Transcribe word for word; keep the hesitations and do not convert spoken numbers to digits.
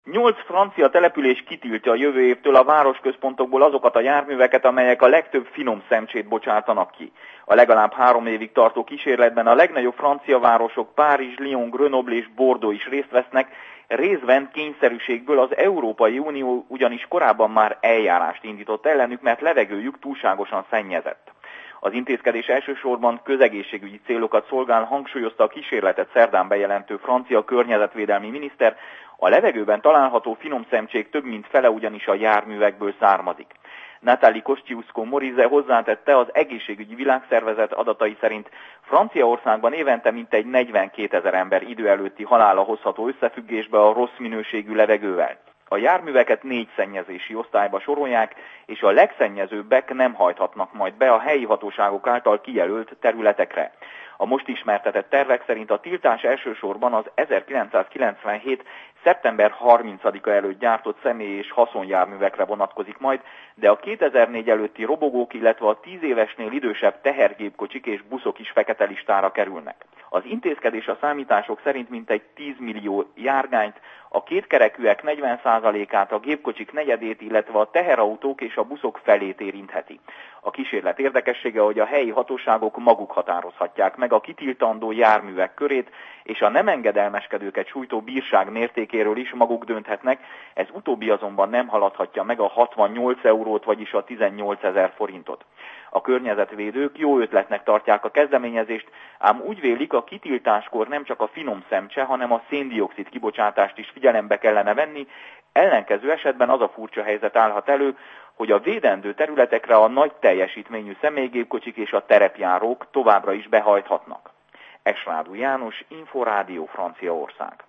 Nyolc francia település kitiltja a jövő évtől a városközpontokból azokat a járműveket, amelyek a legtöbb finom szemcsét bocsátanak ki. A legalább három évig tartó kísérletben a legnagyobb francia városok Párizs, Lyon, Grenoble és Bordeaux is részt vesznek, részben kényszerűségből az Európai Unió ugyanis korábban már eljárást indított ellenük, mert levegőjük túlságosan szennyezett. Az intézkedés elsősorban közegészségügyi célokat szolgál, hangsúlyozta a kísérletet szerdán bejelentő francia környezetvédelmi miniszter, a levegőben található finom szemcsék több mint fele ugyanis a járművekből származik. Nathalie Kosciuszko-Morizet hozzátette, az egészségügyi világszervezet adatai szerint Franciaországban évente mintegy negyvenkétezer ember idő előtti halála hozható összefüggésbe a rossz minőségű levegővel. A járműveket négy szennyezési osztályba sorolják, és a legszennyezőbbek nem hajthatnak majd be a helyi hatóságok által kijelölt területekre. A most ismertetett tervek szerint a tiltás elsősorban az ezerkilencszázkilencvenhét. szeptember harmincadika előtt gyártott személy- és haszonjárművekre vonatkozik majd, de a kétezer-négy előtti robogók, illetve a tíz évesnél idősebb tehergépkocsik és buszok is fekete listára kerülnek. Az intézkedés a számítások szerint mintegy tíz millió járgányt, a kétkerekűek negyven százalékát, a gépkocsik negyedét, illetve a teherautók és a buszok felét érintheti. A kísérlet érdekessége, hogy a helyi hatóságok maguk határozhatják meg a kitiltandó járművek körét, és a nem engedelmeskedőket sújtó bírság mértékéről is maguk dönthetnek, ez utóbbi azonban nem haladhatja meg a hatvannyolc eurót, vagyis a tizennyolcezer forintot. A környezetvédők jó ötletnek tartják a kezdeményezést, ám úgy vélik, a kitiltáskor nem csak a finom szemcse, hanem a széndioxid kibocsátást is figyelembe kellene venni, ellenkező esetben az a furcsa helyzet állhat elő, hogy a védendő területekre a nagy teljesítményű személygépkocsik és a terepjárók továbbra is behajthatnak. Esrádú János, Inforádió, Franciaország.